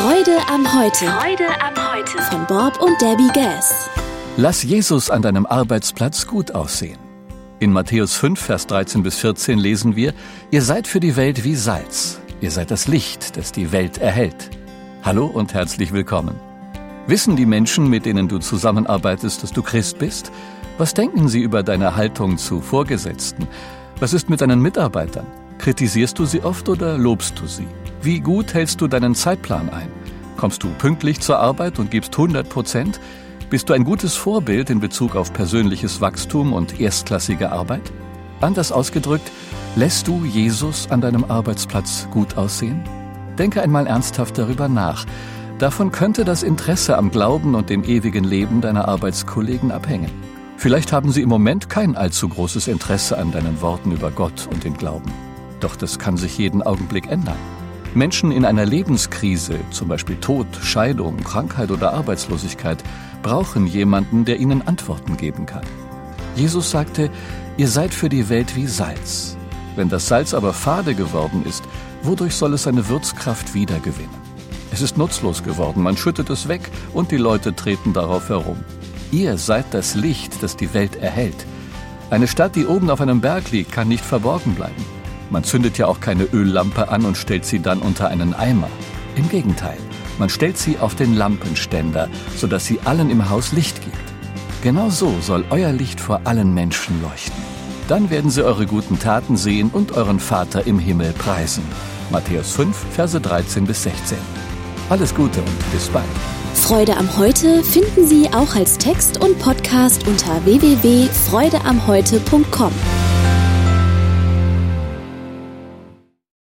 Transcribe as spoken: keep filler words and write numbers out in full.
Freude am Heute. Freude am Heute. Von Bob und Debbie Gass. Lass Jesus an deinem Arbeitsplatz gut aussehen. In Matthäus fünf, Vers dreizehn bis vierzehn lesen wir: Ihr seid für die Welt wie Salz. Ihr seid das Licht, das die Welt erhellt. Hallo und herzlich willkommen. Wissen die Menschen, mit denen du zusammenarbeitest, dass du Christ bist? Was denken sie über deine Haltung zu Vorgesetzten? Was ist mit deinen Mitarbeitern? Kritisierst du sie oft oder lobst du sie? Wie gut hältst du deinen Zeitplan ein? Kommst du pünktlich zur Arbeit und gibst hundert Prozent? Bist du ein gutes Vorbild in Bezug auf persönliches Wachstum und erstklassige Arbeit? Anders ausgedrückt, lässt du Jesus an deinem Arbeitsplatz gut aussehen? Denke einmal ernsthaft darüber nach. Davon könnte das Interesse am Glauben und dem ewigen Leben deiner Arbeitskollegen abhängen. Vielleicht haben sie im Moment kein allzu großes Interesse an deinen Worten über Gott und den Glauben. Doch das kann sich jeden Augenblick ändern. Menschen in einer Lebenskrise, zum Beispiel Tod, Scheidung, Krankheit oder Arbeitslosigkeit, brauchen jemanden, der ihnen Antworten geben kann. Jesus sagte: Ihr seid für die Welt wie Salz. Wenn das Salz aber fade geworden ist, wodurch soll es seine Würzkraft wiedergewinnen? Es ist nutzlos geworden, man schüttet es weg und die Leute treten darauf herum. Ihr seid das Licht, das die Welt erhellt. Eine Stadt, die oben auf einem Berg liegt, kann nicht verborgen bleiben. Man zündet ja auch keine Öllampe an und stellt sie dann unter einen Eimer. Im Gegenteil, man stellt sie auf den Lampenständer, sodass sie allen im Haus Licht gibt. Genau so soll euer Licht vor allen Menschen leuchten. Dann werden sie eure guten Taten sehen und euren Vater im Himmel preisen. Matthäus fünf, Verse dreizehn bis sechzehn. Alles Gute und bis bald. Freude am Heute finden Sie auch als Text und Podcast unter w w w punkt freude am heute punkt com.